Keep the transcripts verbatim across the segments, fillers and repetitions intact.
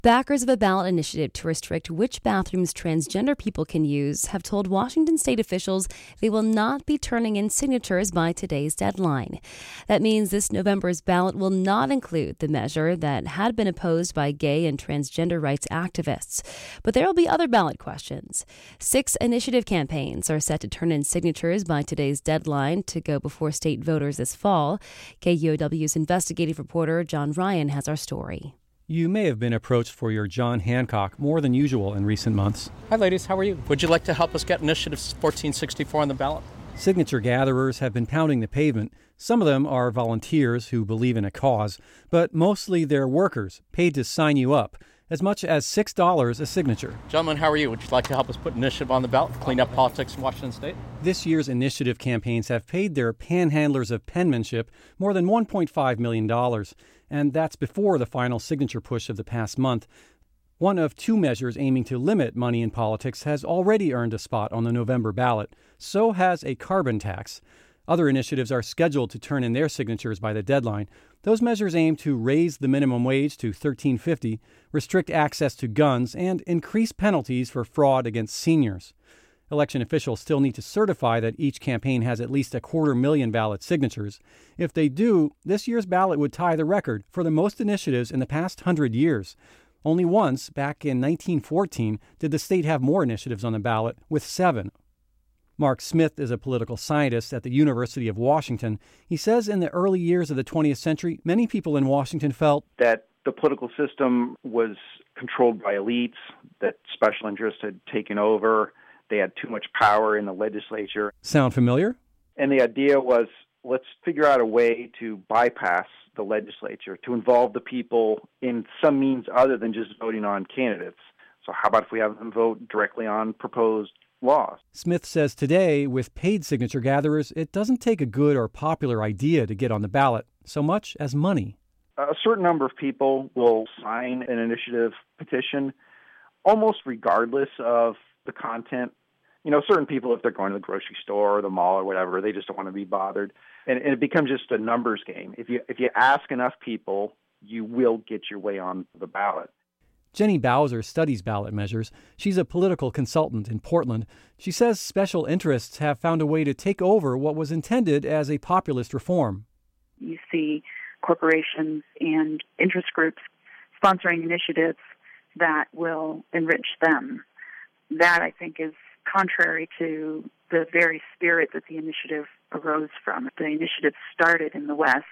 Backers of a ballot initiative to restrict which bathrooms transgender people can use have told Washington state officials they will not be turning in signatures by today's deadline. That means this November's ballot will not include the measure that had been opposed by gay and transgender rights activists. But there will be other ballot questions. Six initiative campaigns are set to turn in signatures by today's deadline to go before state voters this fall. K U O W's investigative reporter John Ryan has our story. You may have been approached for your John Hancock more than usual in recent months. Hi, ladies. How are you? Would you like to help us get Initiative fourteen sixty-four on the ballot? Signature gatherers have been pounding the pavement. Some of them are volunteers who believe in a cause, but mostly they're workers paid to sign you up, as much as six dollars a signature. Gentlemen, how are you? Would you like to help us put Initiative on the ballot, clean up politics in Washington State? This year's Initiative campaigns have paid their panhandlers of penmanship more than one point five million dollars, and that's before the final signature push of the past month. One of two measures aiming to limit money in politics has already earned a spot on the November ballot. So has a carbon tax. Other initiatives are scheduled to turn in their signatures by the deadline. Those measures aim to raise the minimum wage to thirteen fifty, restrict access to guns, and increase penalties for fraud against seniors. Election officials still need to certify that each campaign has at least a quarter million ballot signatures. If they do, this year's ballot would tie the record for the most initiatives in the past hundred years. Only once, back in nineteen fourteen, did the state have more initiatives on the ballot, with seven. Mark Smith is a political scientist at the University of Washington. He says in the early years of the twentieth century, many people in Washington felt that the political system was controlled by elites, that special interests had taken over. They had too much power in the legislature. Sound familiar? And the idea was, let's figure out a way to bypass the legislature, to involve the people in some means other than just voting on candidates. So how about if we have them vote directly on proposed laws? Smith says today, with paid signature gatherers, it doesn't take a good or popular idea to get on the ballot so much as money. A certain number of people will sign an initiative petition almost regardless of the content. You know, certain people, if they're going to the grocery store or the mall or whatever, they just don't want to be bothered. And, and it becomes just a numbers game. If you if you ask enough people, you will get your way on the ballot. Jenny Bowser studies ballot measures. She's a political consultant in Portland. She says special interests have found a way to take over what was intended as a populist reform. You see corporations and interest groups sponsoring initiatives that will enrich them. That, I think, is contrary to the very spirit that the initiative arose from. The initiative started in the West,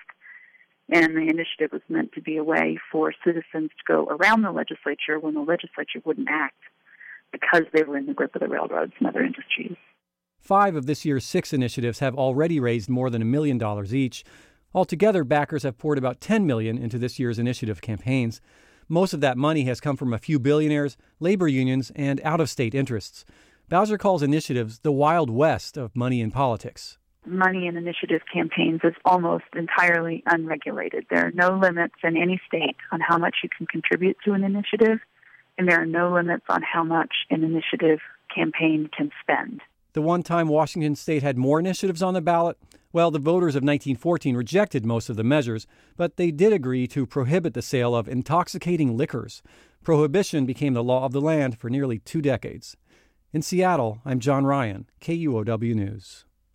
and the initiative was meant to be a way for citizens to go around the legislature when the legislature wouldn't act because they were in the grip of the railroads and other industries. Five of this year's six initiatives have already raised more than a million dollars each. Altogether, backers have poured about ten million dollars into this year's initiative campaigns. Most of that money has come from a few billionaires, labor unions, and out-of-state interests. Bowser calls initiatives the Wild West of money in politics. Money in initiative campaigns is almost entirely unregulated. There are no limits in any state on how much you can contribute to an initiative, and there are no limits on how much an initiative campaign can spend. The one time Washington state had more initiatives on the ballot, well, the voters of nineteen fourteen rejected most of the measures, but they did agree to prohibit the sale of intoxicating liquors. Prohibition became the law of the land for nearly two decades. In Seattle, I'm John Ryan, K U O W News.